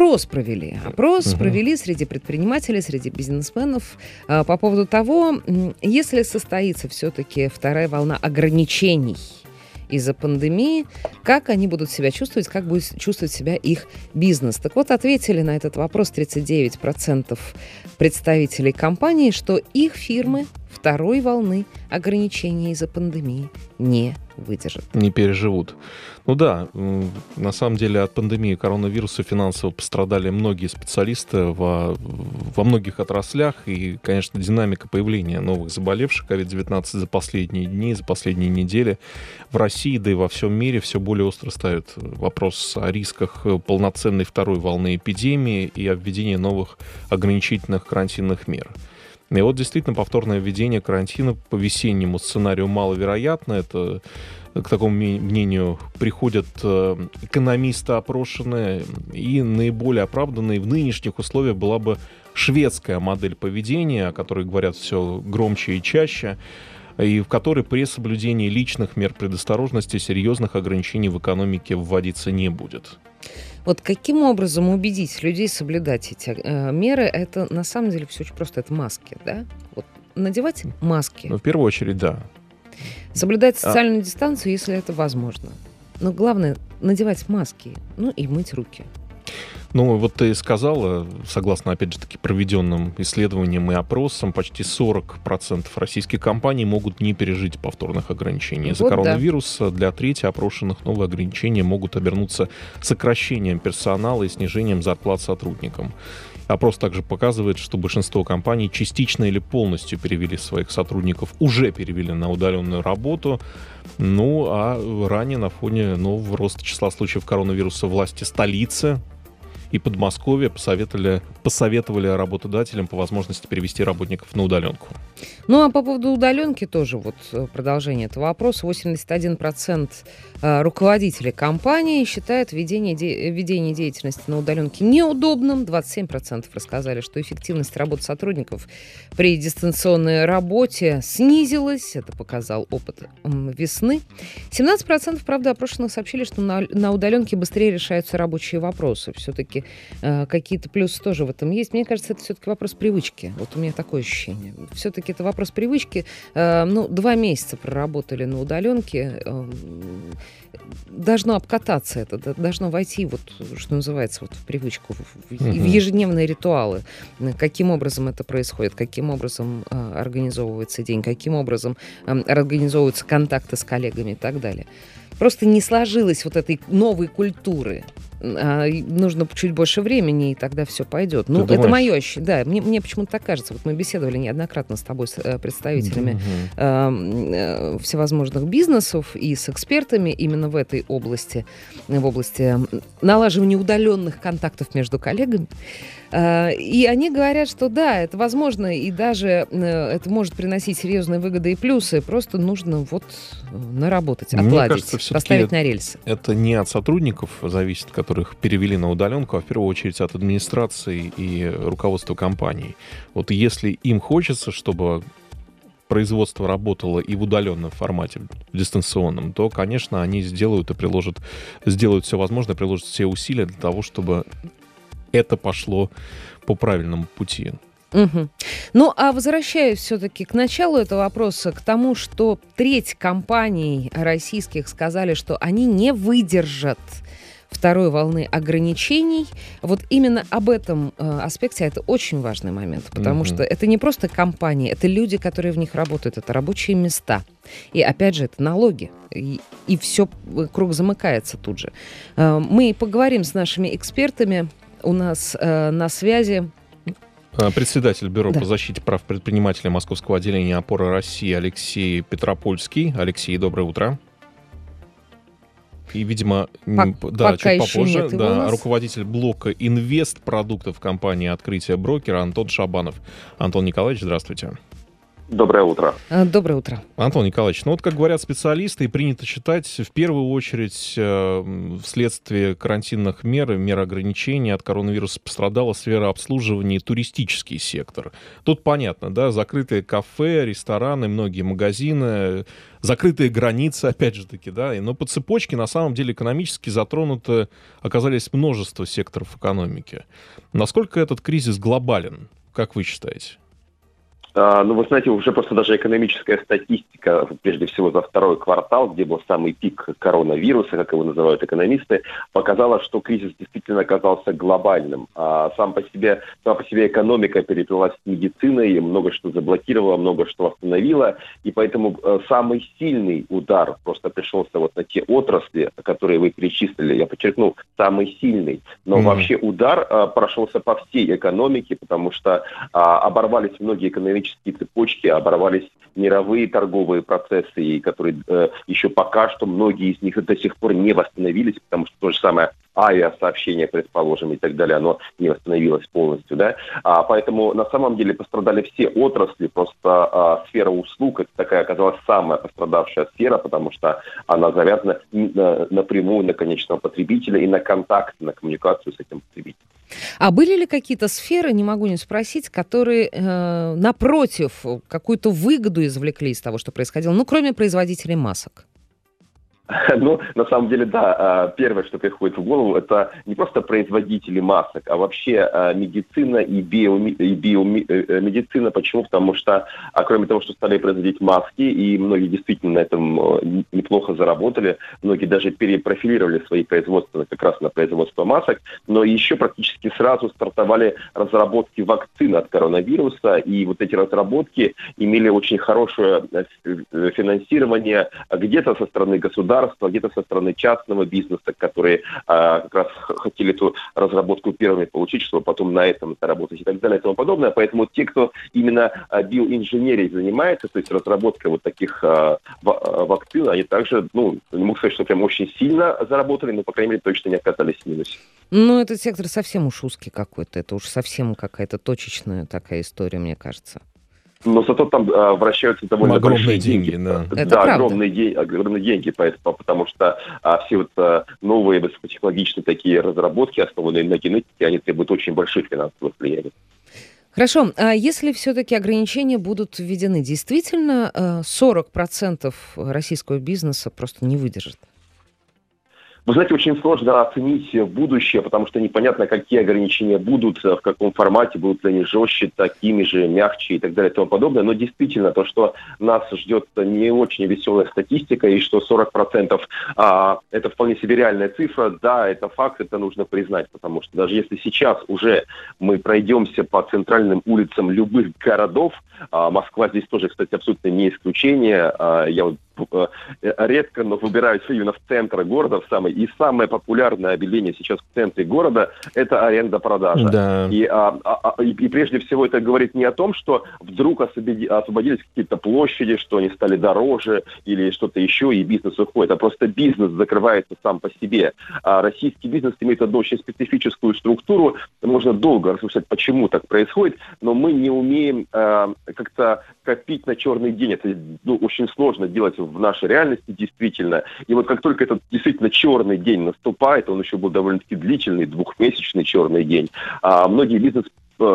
опрос провели. Опрос провели среди предпринимателей, среди бизнесменов по поводу того, если состоится все-таки вторая волна ограничений из-за пандемии, как они будут себя чувствовать, как будет чувствовать себя их бизнес. Так вот, ответили на этот вопрос 39% представителей компаний, что их фирмы второй волны ограничений из-за пандемии не выдержат. Не переживут. Ну да, на самом деле от пандемии коронавируса финансово пострадали многие специалисты во многих отраслях. И, конечно, динамика появления новых заболевших COVID-19 за последние дни, за последние недели в России, да и во всем мире все более остро ставит вопрос о рисках полноценной второй волны эпидемии и о введении новых ограничительных карантинных мер. И вот действительно повторное введение карантина по весеннему сценарию маловероятно. Это к такому мнению приходят экономисты опрошенные. И наиболее оправданной в нынешних условиях была бы шведская модель поведения, о которой говорят все громче и чаще, и в которой при соблюдении личных мер предосторожности серьезных ограничений в экономике вводиться не будет. Вот каким образом убедить людей соблюдать эти меры? Это на самом деле все очень просто. Это маски, да? Вот надевать маски. Ну, в первую очередь, да. Соблюдать социальную дистанцию, если это возможно. Но главное, надевать маски, ну и мыть руки. Ну, вот ты сказала, согласно, опять же таки, проведенным исследованиям и опросам, почти 40% российских компаний могут не пережить повторных ограничений из-за коронавируса. Да. Для трети опрошенных новые ограничения могут обернуться сокращением персонала и снижением зарплат сотрудникам. Опрос также показывает, что большинство компаний частично или полностью перевели своих сотрудников, уже перевели на удаленную работу. Ну, а ранее на фоне нового роста числа случаев коронавируса власти столицы и Подмосковья посоветовали работодателям по возможности перевести работников на удаленку. Ну, а по поводу удаленки тоже вот продолжение этого вопроса. 81% руководителей компании считают ведение деятельности на удаленке неудобным. 27% рассказали, что эффективность работы сотрудников при дистанционной работе снизилась. Это показал опыт весны. 17%, правда, опрошенных сообщили, что на удаленке быстрее решаются рабочие вопросы. Все-таки какие-то плюсы тоже в этом есть. Мне кажется, это все-таки вопрос привычки. Вот у меня такое ощущение. Все-таки это вопрос привычки. 2 месяца проработали на удаленке. Должно обкататься это, должно войти, вот, что называется, вот, в привычку, в ежедневные ритуалы. Каким образом это происходит, каким образом организовывается день, каким образом организовываются контакты с коллегами и так далее. Просто не сложилось вот этой новой культуры. Нужно чуть больше времени, и тогда все пойдет. Ну, это мое ощущение. Да, мне почему-то так кажется. Вот мы беседовали неоднократно с тобой, с представителями всевозможных бизнесов и с экспертами именно в этой области, в области налаживания удаленных контактов между коллегами. И они говорят, что да, это возможно, и даже это может приносить серьезные выгоды и плюсы. Просто нужно вот наработать, отладить, поставить на рельсы. Это не от сотрудников зависит, которых перевели на удаленку, а в первую очередь от администрации и руководства компаний. Вот если им хочется, чтобы производство работало и в удаленном формате, в дистанционном, то, конечно, они сделают все возможное, приложат все усилия для того, чтобы это пошло по правильному пути. Угу. Ну, а возвращаясь все-таки к началу этого вопроса, к тому, что треть компаний российских сказали, что они не выдержат второй волны ограничений. Вот именно об этом аспекте это очень важный момент, потому что это не просто компании, это люди, которые в них работают, это рабочие места. И опять же, это налоги. И все, круг замыкается тут же. Мы поговорим с нашими экспертами. У нас на связи председатель Бюро по защите прав предпринимателей Московского отделения «Опора России» Алексей Петропольский. Алексей, доброе утро. И, видимо, чуть попозже, руководитель блока инвестпродуктов компании «Открытие брокера» Антон Шабанов. Антон Николаевич, здравствуйте. Доброе утро. Доброе утро. Антон Николаевич, ну вот, как говорят специалисты, и принято считать, в первую очередь вследствие карантинных мер и мер ограничений от коронавируса пострадала сфера обслуживания и туристический сектор. Тут понятно, да, закрытые кафе, рестораны, многие магазины, закрытые границы, опять же таки, да, но по цепочке, на самом деле, экономически затронуты оказались множество секторов экономики. Насколько этот кризис глобален, как вы считаете? Ну, вы знаете, уже просто даже экономическая статистика, прежде всего за второй квартал, где был самый пик коронавируса, как его называют экономисты, показала, что кризис действительно оказался глобальным. Сама по себе экономика переплелась с медициной, много что заблокировала, много что остановила, и поэтому самый сильный удар просто пришелся вот на те отрасли, которые вы перечислили. Я подчеркну, самый сильный. Но вообще удар прошелся по всей экономике, потому что оборвались многие экономические цепочки, оборвались мировые торговые процессы, которые еще пока что многие из них до сих пор не восстановились, потому что то же самое авиасообщение, предположим, и так далее, оно не восстановилось полностью, да. Поэтому на самом деле пострадали все отрасли, просто сфера услуг, это такая оказалась самая пострадавшая сфера, потому что она завязана напрямую на конечного потребителя и на контакт, на коммуникацию с этим потребителем. А были ли какие-то сферы, не могу не спросить, которые, напротив, какую-то выгоду извлекли из того, что происходило, ну, кроме производителей масок? Ну, на самом деле, да, первое, что приходит в голову, это не просто производители масок, а вообще медицина и биомедицина. Почему? Потому что, кроме того, что стали производить маски, и многие действительно на этом неплохо заработали, многие даже перепрофилировали свои производства как раз на производство масок, но еще практически сразу стартовали разработки вакцин от коронавируса, и вот эти разработки имели очень хорошее финансирование где-то со стороны государства, где-то со стороны частного бизнеса, которые как раз хотели эту разработку первыми получить, чтобы потом на этом заработать и так далее и тому подобное. Поэтому те, кто именно биоинженерией занимается, то есть разработкой вот таких вакцин, они также, ну, не могу сказать, что прям очень сильно заработали, но, по крайней мере, точно не оказались в минусе. Ну, этот сектор совсем уж узкий какой-то. Это уж совсем какая-то точечная такая история, мне кажется. Но зато там вращаются довольно огромные большие деньги. Да, да, огромные деньги, потому что все вот новые высокотехнологичные такие разработки, основанные на генетике, они требуют очень больших финансовых влияний. Хорошо, а если все-таки ограничения будут введены, действительно 40% российского бизнеса просто не выдержит? Вы знаете, очень сложно оценить будущее, потому что непонятно, какие ограничения будут, в каком формате, будут ли они жестче, такими же, мягче и так далее и тому подобное. Но действительно, то, что нас ждет не очень веселая статистика, и что 40% это вполне себе реальная цифра, да, это факт, это нужно признать, потому что даже если сейчас уже мы пройдемся по центральным улицам любых городов, Москва здесь тоже, кстати, абсолютно не исключение, я вот редко, но выбираюсь именно в центр города, и самое популярное объявление сейчас в центре города – это аренда-продажа. Да. И прежде всего это говорит не о том, что вдруг освободились какие-то площади, что они стали дороже или что-то еще, и бизнес уходит, а просто бизнес закрывается сам по себе. Российский бизнес имеет одну очень специфическую структуру, можно долго рассуждать, почему так происходит, но мы не умеем как-то копить на черный день. Это очень сложно делать в нашей реальности, действительно. И вот как только этот действительно черный день наступает, он еще был довольно-таки длительный, двухмесячный черный день, многие бизнес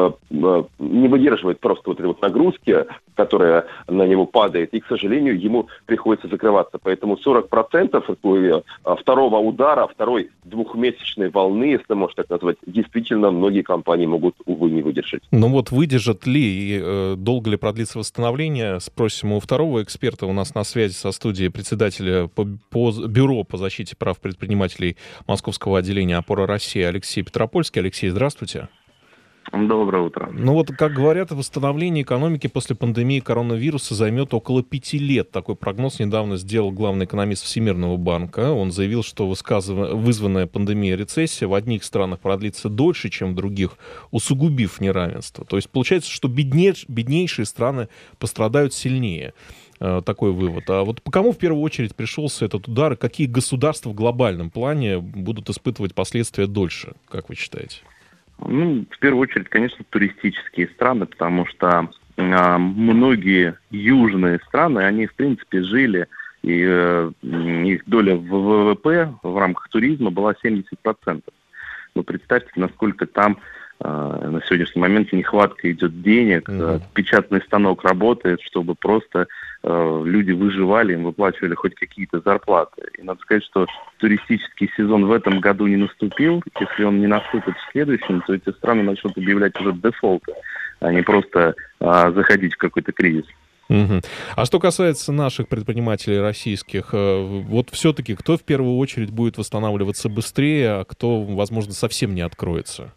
не выдерживает просто вот этой вот нагрузки, которая на него падает, и, к сожалению, ему приходится закрываться. Поэтому 40% второго удара, второй двухмесячной волны, если можно так назвать, действительно многие компании могут, увы, не выдержать. Ну вот выдержат ли и долго ли продлится восстановление, спросим у второго эксперта. У нас на связи со студией председателя по Бюро по защите прав предпринимателей Московского отделения «Опора России» Алексей Петропольский. Алексей, здравствуйте. Доброе утро. Ну вот, как говорят, восстановление экономики после пандемии коронавируса займет около 5 лет. Такой прогноз недавно сделал главный экономист Всемирного банка. Он заявил, что вызванная пандемией рецессия в одних странах продлится дольше, чем в других, усугубив неравенство. То есть получается, что беднейшие страны пострадают сильнее. Такой вывод. А вот по кому в первую очередь пришелся этот удар, и какие государства в глобальном плане будут испытывать последствия дольше, как вы считаете? Ну, в первую очередь, конечно, туристические страны, потому что многие южные страны, они, в принципе, жили, и их доля в ВВП в рамках туризма была 70%. Ну, представьте, насколько там на сегодняшний момент нехватка идет денег, печатный станок работает, чтобы просто люди выживали, им выплачивали хоть какие-то зарплаты. И надо сказать, что туристический сезон в этом году не наступил. Если он не наступит в следующем, то эти страны начнут объявлять уже дефолты, а не просто заходить в какой-то кризис. А что касается наших предпринимателей российских, вот все-таки кто в первую очередь будет восстанавливаться быстрее, а кто, возможно, совсем не откроется?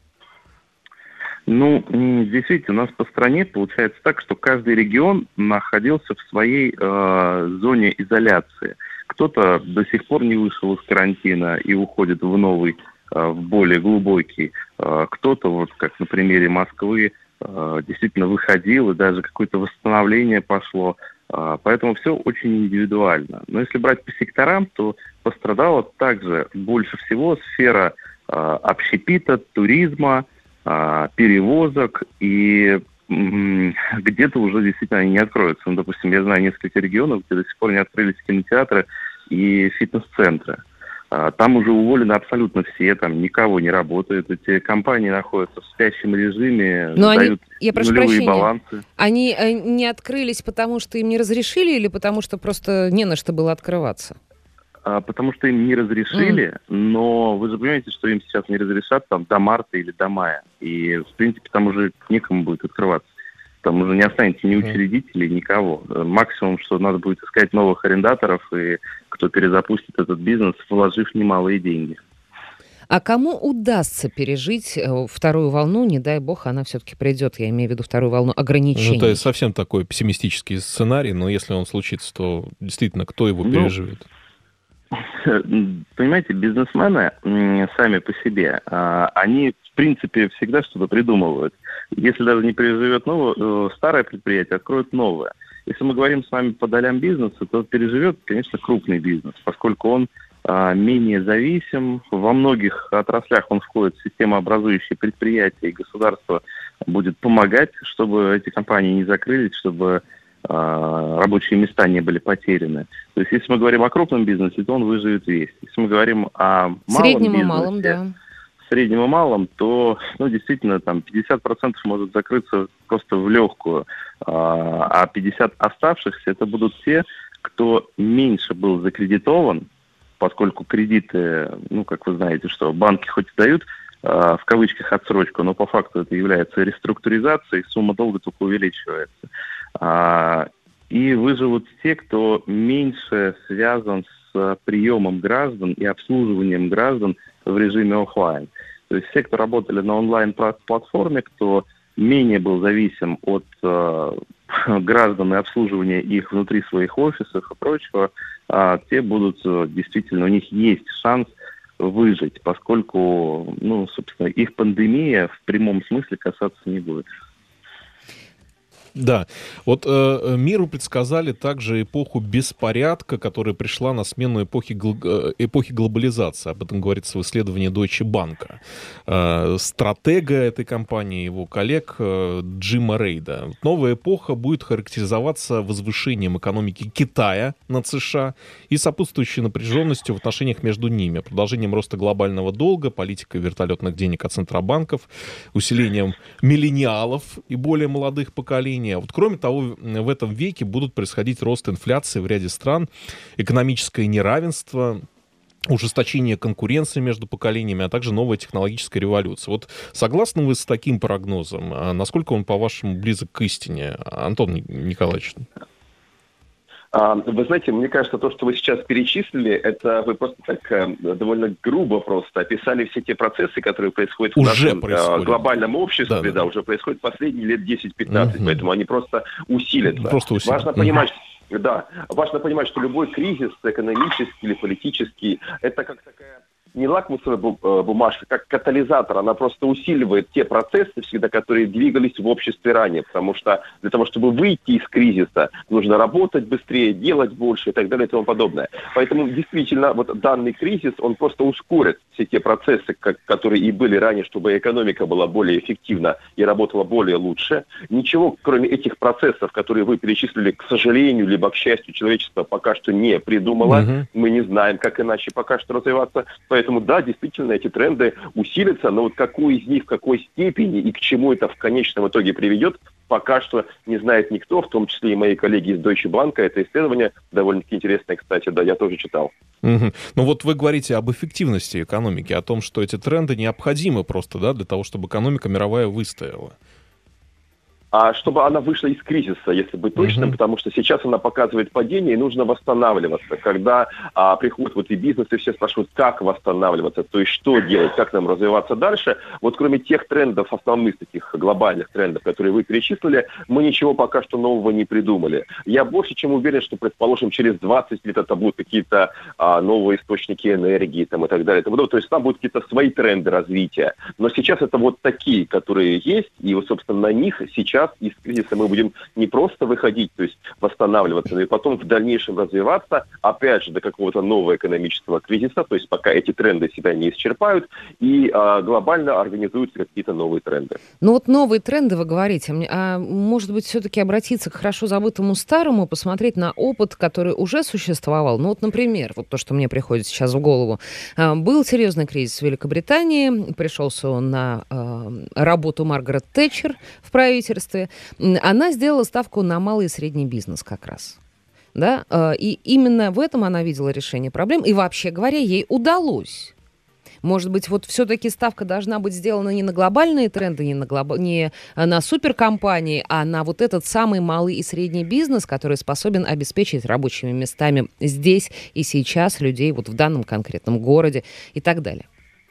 Ну, действительно, у нас по стране получается так, что каждый регион находился в своей зоне изоляции. Кто-то до сих пор не вышел из карантина и уходит в новый, в более глубокий. Кто-то, вот как на примере Москвы, действительно выходил, и даже какое-то восстановление пошло. Поэтому все очень индивидуально. Но если брать по секторам, то пострадала также больше всего сфера общепита, туризма, перевозок, и где-то уже действительно они не откроются. Ну, допустим, я знаю несколько регионов, где до сих пор не открылись кинотеатры и фитнес-центры. Там уже уволены абсолютно все, там никого не работает. Эти компании находятся в спящем режиме, дают нулевые балансы. Они не открылись, потому что им не разрешили, или потому что просто не на что было открываться? Потому что им не разрешили, но вы же понимаете, что им сейчас не разрешат там до марта или до мая. И, в принципе, там уже некому будет открываться. Там уже не останется ни учредителей, никого. Максимум, что надо будет искать новых арендаторов, и кто перезапустит этот бизнес, вложив немалые деньги. А кому удастся пережить вторую волну, не дай бог, она все-таки придет, я имею в виду вторую волну ограничений? Ну, это совсем такой пессимистический сценарий, но если он случится, то действительно, кто его переживет? Понимаете, бизнесмены сами по себе, они, в принципе, всегда что-то придумывают. Если даже не переживет старое предприятие, откроют новое. Если мы говорим с вами по долям бизнеса, то переживет, конечно, крупный бизнес, поскольку он менее зависим. Во многих отраслях он входит в системообразующие предприятия, и государство будет помогать, чтобы эти компании не закрылись, чтобы рабочие места не были потеряны. То есть, если мы говорим о крупном бизнесе, то он выживет весь. Если мы говорим о малом среднем бизнесе, и малом, да. Среднем и малом, то, действительно, там 50% может закрыться просто в легкую, а 50 оставшихся это будут те, кто меньше был закредитован, поскольку кредиты, как вы знаете, что банки хоть и дают в кавычках отсрочку, но по факту это является реструктуризацией, сумма долга только увеличивается. И выживут те, кто меньше связан с приемом граждан и обслуживанием граждан в режиме офлайн. То есть все, кто работали на онлайн-платформе, кто менее был зависим от граждан и обслуживания их внутри своих офисов и прочего, те будут действительно, у них есть шанс выжить, поскольку, собственно, их пандемия в прямом смысле касаться не будет. Да, вот миру предсказали также эпоху беспорядка, которая пришла на смену эпохи глобализации. Об этом говорится в исследовании Deutsche Bank. Стратега этой компании, его коллег Джима Рейда. Новая эпоха будет характеризоваться возвышением экономики Китая над США и сопутствующей напряженностью в отношениях между ними, продолжением роста глобального долга, политикой вертолетных денег от центробанков, усилением миллениалов и более молодых поколений. Вот, кроме того, в этом веке будут происходить рост инфляции в ряде стран, экономическое неравенство, ужесточение конкуренции между поколениями, а также новая технологическая революция. Вот согласны вы с таким прогнозом? Насколько он, по-вашему, близок к истине, Антон Николаевич? Вы знаете, мне кажется, то, что вы сейчас перечислили, это вы просто так довольно грубо просто описали все те процессы, которые происходят в нашем глобальном обществе, да, уже происходят последние лет 10-15, поэтому они просто усилятся. Важно понимать, что любой кризис, экономический или политический, это как такая не лакмусовая бумажка, как катализатор. Она просто усиливает те процессы всегда, которые двигались в обществе ранее. Потому что для того, чтобы выйти из кризиса, нужно работать быстрее, делать больше и так далее и тому подобное. Поэтому действительно вот данный кризис, он просто ускорит все те процессы, которые и были ранее, чтобы экономика была более эффективна и работала более лучше. Ничего, кроме этих процессов, которые вы перечислили, к сожалению, либо к счастью, человечество пока что не придумало. Мы не знаем, как иначе пока что развиваться. Поэтому, да, действительно, эти тренды усилятся, но вот какую из них, в какой степени и к чему это в конечном итоге приведет, пока что не знает никто, в том числе и мои коллеги из Deutsche Bank. Это исследование довольно-таки интересное, кстати, да, я тоже читал. Ну вот вы говорите об эффективности экономики, о том, что эти тренды необходимы просто, да, для того, чтобы экономика мировая выстояла. А чтобы она вышла из кризиса, если быть точным, потому что сейчас она показывает падение, и нужно восстанавливаться. Когда приходят вот и бизнес, и все спрашивают, как восстанавливаться, то есть что делать, как нам развиваться дальше. Вот кроме тех трендов, основных таких глобальных трендов, которые вы перечислили, мы ничего пока что нового не придумали. Я больше чем уверен, что, предположим, через 20 лет это будут какие-то новые источники энергии там, и так далее. То есть там будут какие-то свои тренды развития. Но сейчас это вот такие, которые есть, и вот, собственно, на них сейчас из кризиса мы будем не просто выходить, то есть восстанавливаться, но и потом в дальнейшем развиваться, опять же, до какого-то нового экономического кризиса, то есть пока эти тренды себя не исчерпают, и глобально организуются какие-то новые тренды. Ну вот новые тренды, вы говорите, а может быть, все-таки обратиться к хорошо забытому старому, посмотреть на опыт, который уже существовал? Ну вот, например, вот то, что мне приходит сейчас в голову. Был серьезный кризис в Великобритании, пришелся он на работу Маргарет Тэтчер в правительстве. Она сделала ставку на малый и средний бизнес как раз. Да? И именно в этом она видела решение проблем. И вообще говоря, ей удалось. Может быть, вот все-таки ставка должна быть сделана не на глобальные тренды, не на суперкомпании, а на вот этот самый малый и средний бизнес, который способен обеспечить рабочими местами здесь и сейчас людей вот в данном конкретном городе и так далее.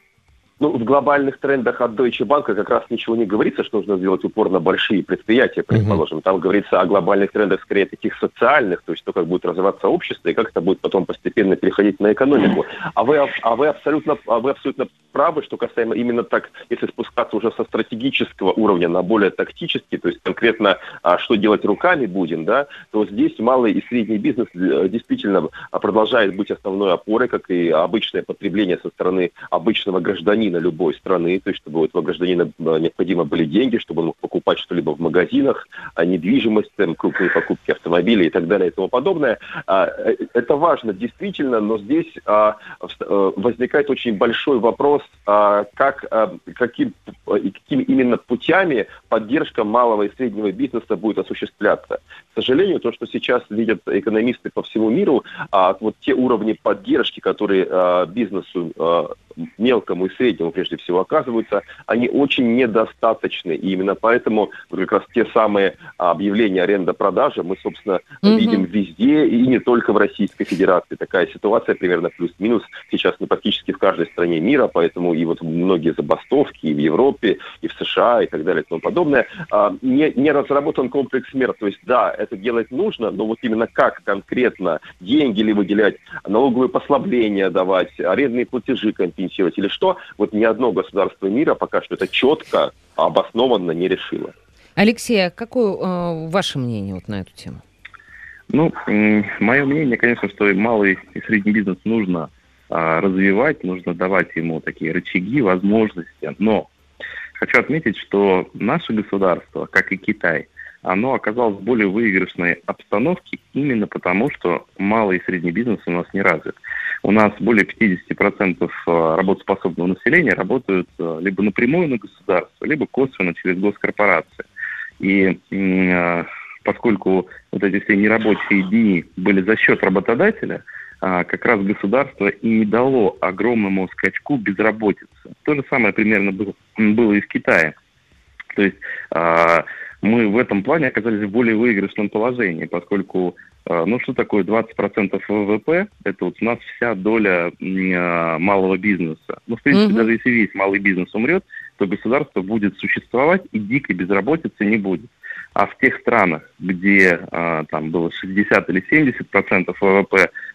Ну, в глобальных трендах от Deutsche Bank как раз ничего не говорится, что нужно сделать упор на большие предприятия, предположим. Там говорится о глобальных трендах, скорее, таких социальных, то есть то, как будет развиваться общество и как это будет потом постепенно переходить на экономику. А вы абсолютно правы, что касаемо именно так, если спускаться уже со стратегического уровня на более тактический, то есть конкретно, что делать руками будем, да, то здесь малый и средний бизнес действительно продолжает быть основной опорой, как и обычное потребление со стороны обычного гражданина любой страны, то есть чтобы у этого гражданина необходимо были деньги, чтобы он мог покупать что-либо в магазинах, недвижимость, крупные покупки автомобилей и так далее и тому подобное. Это важно действительно, но здесь возникает очень большой вопрос, какими именно путями поддержка малого и среднего бизнеса будет осуществляться. К сожалению, то, что сейчас видят экономисты по всему миру, вот те уровни поддержки, которые бизнесу мелкому и среднему прежде всего оказываются, они очень недостаточны. И именно поэтому вот как раз те самые объявления аренда-продажи мы, собственно, видим везде и не только в Российской Федерации. Такая ситуация примерно плюс-минус сейчас практически в каждой стране мира, поэтому и вот многие забастовки и в Европе, и в США, и так далее и тому подобное. Не разработан комплекс мер. То есть, да, это делать нужно, но вот именно как конкретно деньги ли выделять, налоговые послабления давать, арендные платежи компенсировать или что, вот ни одно государство мира пока что это четко, обоснованно не решило. Алексей, а какое ваше мнение вот на эту тему? Ну, мое мнение, конечно, что малый и средний бизнес нужно развивать, нужно давать ему такие рычаги, возможности, но хочу отметить, что наше государство, как и Китай, оно оказалось в более выигрышной обстановке именно потому, что малый и средний бизнес у нас не развит. У нас более 50% работоспособного населения работают либо напрямую на государство, либо косвенно через госкорпорации. И поскольку вот эти все нерабочие дни были за счет работодателя, как раз государство и не дало огромному скачку безработицы. То же самое примерно было и в Китае. То есть мы в этом плане оказались в более выигрышном положении, поскольку, что такое 20% ВВП? Это вот у нас вся доля малого бизнеса. В принципе, даже если весь малый бизнес умрет, то государство будет существовать и дикой безработицы не будет. А в тех странах, где там было 60 или 70% ВВП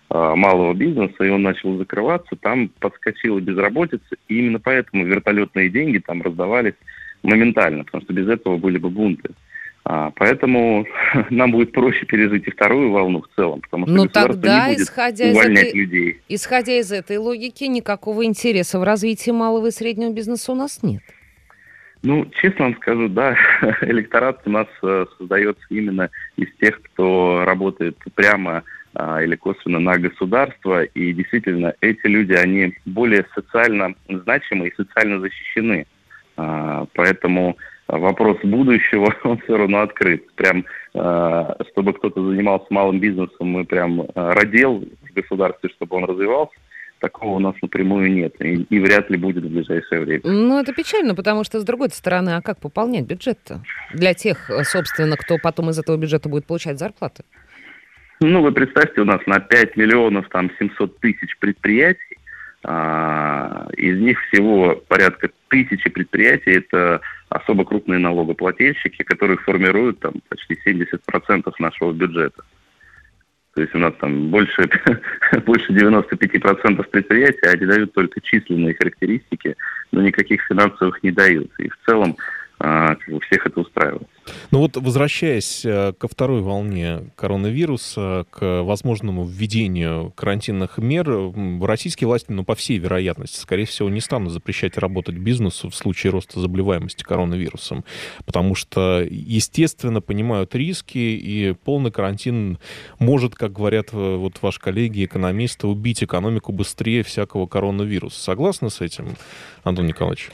малого бизнеса, и он начал закрываться, там подскочила безработица, и именно поэтому вертолетные деньги там раздавались моментально, потому что без этого были бы бунты. Поэтому нам будет проще пережить и вторую волну в целом, потому что государство тогда, не будет увольнять людей. Исходя из этой логики, никакого интереса в развитии малого и среднего бизнеса у нас нет. Честно вам скажу, да, электорат у нас создается именно из тех, кто работает прямо или косвенно на государство, и действительно эти люди, они более социально значимы и социально защищены. Поэтому вопрос будущего, он все равно открыт. Прям, чтобы кто-то занимался малым бизнесом, мы прям родил в государстве, чтобы он развивался, такого у нас напрямую нет. И вряд ли будет в ближайшее время. Это печально, потому что, с другой стороны, а как пополнять бюджет-то? Для тех, собственно, кто потом из этого бюджета будет получать зарплаты. Вы представьте, у нас на 5 миллионов 700 тысяч предприятий, из них всего порядка 1000 предприятий, это особо крупные налогоплательщики, которые формируют почти 70% нашего бюджета. То есть у нас больше 95% предприятий, они дают только численные характеристики, но никаких финансовых не дают. И в целом всех это устраивает. Возвращаясь ко второй волне коронавируса, к возможному введению карантинных мер, российские власти, по всей вероятности, скорее всего, не станут запрещать работать бизнесу в случае роста заболеваемости коронавирусом, потому что, естественно, понимают риски, и полный карантин может, как говорят ваши коллеги, экономисты, убить экономику быстрее всякого коронавируса. Согласны с этим, Антон Николаевич?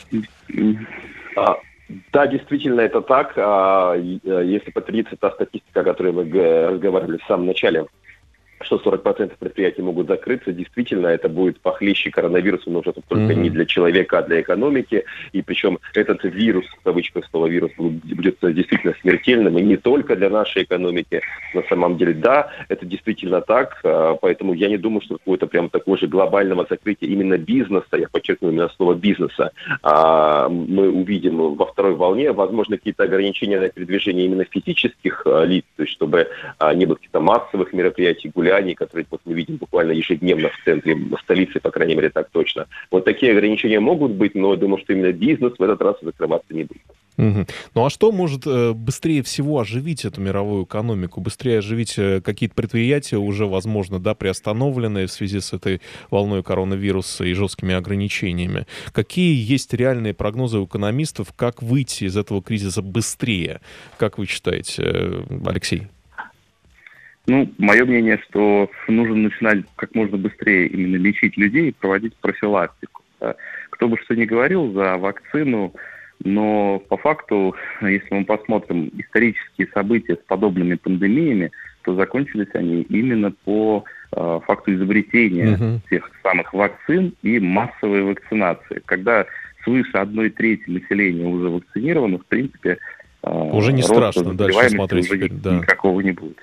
Да, действительно, это так. Если подтвердится та статистика, о которой мы разговаривали в самом начале, что 40% предприятий могут закрыться, действительно, это будет похлеще коронавируса, но уже только не для человека, а для экономики. И причем этот вирус, в кавычках слово вирус, будет действительно смертельным, и не только для нашей экономики. На самом деле, да, это действительно так, поэтому я не думаю, что какое-то прям такое же глобального закрытия именно бизнеса, я подчеркну именно слово бизнеса, мы увидим во второй волне. Возможно, какие-то ограничения на передвижение именно физических лиц, то есть чтобы не было каких-то массовых мероприятий, гуляний, которые мы видим буквально ежедневно в центре столицы, по крайней мере, так точно. Такие ограничения могут быть, но я думаю, что именно бизнес в этот раз закрываться не будет. А что может быстрее всего оживить эту мировую экономику, быстрее оживить какие-то предприятия, уже, возможно, приостановленные в связи с этой волной коронавируса и жесткими ограничениями? Какие есть реальные прогнозы у экономистов, как выйти из этого кризиса быстрее? Как вы считаете, Алексей? Мое мнение, что нужно начинать как можно быстрее именно лечить людей и проводить профилактику. Кто бы что ни говорил за вакцину, но по факту, если мы посмотрим исторические события с подобными пандемиями, то закончились они именно по факту изобретения тех самых вакцин и массовой вакцинации. Когда свыше 1/3 населения уже вакцинировано, в принципе, уже не страшно дальше смотреть. Никакого не будет.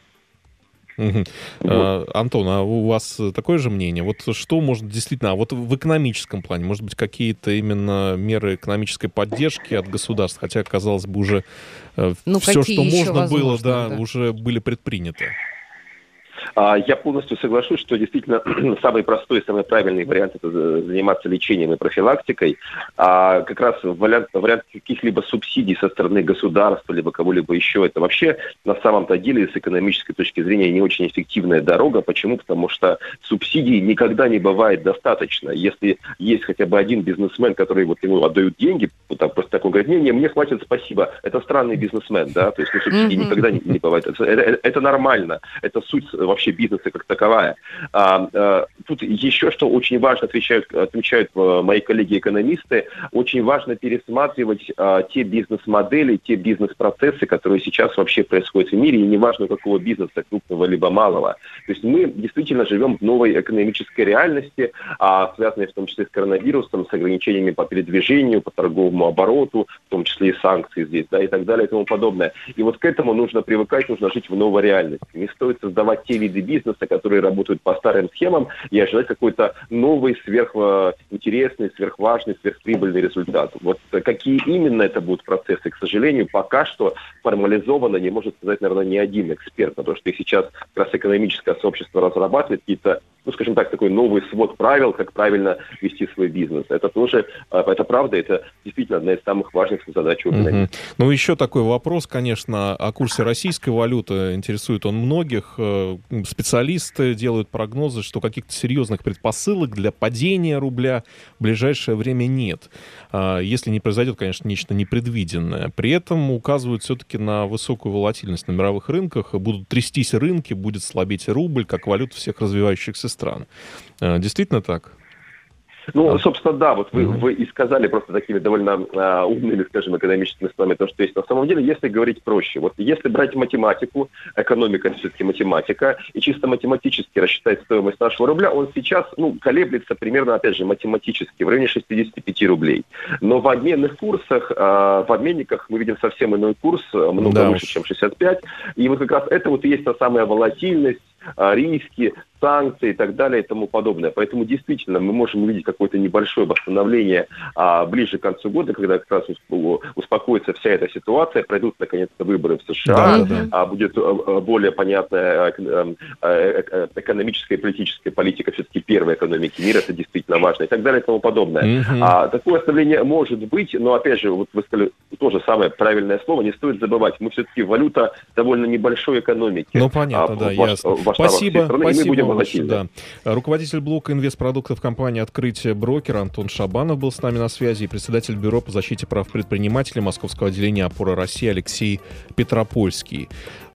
Антон, а у вас такое же мнение? Что может действительно, в экономическом плане, может быть, какие-то именно меры экономической поддержки от государств, хотя, казалось бы, уже все, что можно было, уже были предприняты? Я полностью соглашусь, что действительно самый простой и самый правильный вариант — это заниматься лечением и профилактикой. А как раз вариант каких-либо субсидий со стороны государства, либо кого-либо еще, это вообще на самом-то деле с экономической точки зрения не очень эффективная дорога. Почему? Потому что субсидий никогда не бывает достаточно. Если есть хотя бы один бизнесмен, который ему отдают деньги, просто такой говорит: не, мне хватит, спасибо. Это странный бизнесмен, да, то есть субсидий никогда не бывает. Это нормально. Это суть вообще бизнеса как таковая. Тут еще что очень важно, отмечают мои коллеги-экономисты, очень важно пересматривать те бизнес-модели, те бизнес-процессы, которые сейчас вообще происходят в мире, и неважно какого бизнеса, крупного либо малого. То есть мы действительно живем в новой экономической реальности, связанной в том числе с коронавирусом, с ограничениями по передвижению, по торговому обороту, в том числе и санкции здесь, да, и так далее, и тому подобное. И к этому нужно привыкать, нужно жить в новой реальности. Не стоит создавать те виды виды бизнеса, которые работают по старым схемам, и ожидать какой-то новый, сверхинтересный, сверхважный, сверхприбыльный результат. Вот какие именно это будут процессы, к сожалению, пока что формализованно не может сказать, наверное, ни один эксперт, потому что их сейчас как раз экономическое сообщество разрабатывает какие-то, скажем так, такой новый свод правил, как правильно вести свой бизнес. Это тоже, это правда, это действительно одна из самых важных задач у экономиста. Ну, еще такой вопрос, конечно, о курсе российской валюты. Интересует он многих. Специалисты делают прогнозы, что каких-то серьезных предпосылок для падения рубля в ближайшее время нет. Если не произойдет, конечно, нечто непредвиденное. При этом указывают все-таки на высокую волатильность на мировых рынках. Будут трястись рынки, будет слабеть рубль, как валюта всех развивающихся стран. Действительно так? Ну, собственно, да, вот вы и сказали просто такими довольно умными, скажем, экономическими словами то, что есть. На самом деле, если говорить проще, вот если брать математику, экономика — это все-таки математика, и чисто математически рассчитать стоимость нашего рубля, он сейчас, колеблется примерно, опять же, математически, в районе 65 рублей. Но в обменных курсах, в обменниках мы видим совсем иной курс, много выше, чем 65, и вот как раз это вот и есть та самая волатильность, риски, санкции и так далее и тому подобное. Поэтому действительно мы можем увидеть какое-то небольшое восстановление ближе к концу года, когда как раз успокоится вся эта ситуация, пройдут наконец-то выборы в США, будет более понятная экономическая и политическая политика все-таки первой экономики мира, это действительно важно и так далее и тому подобное. Такое восстановление может быть, но опять же, вот вы сказали то же самое правильное слово, не стоит забывать, мы все-таки валюта довольно небольшой экономики. Ну понятно, да, ясно. Спасибо большое, да. Руководитель блока инвестпродуктов компании «Открытие Брокер» Антон Шабанов был с нами на связи, и председатель Бюро по защите прав предпринимателей Московского отделения «Опора России» Алексей Петропольский.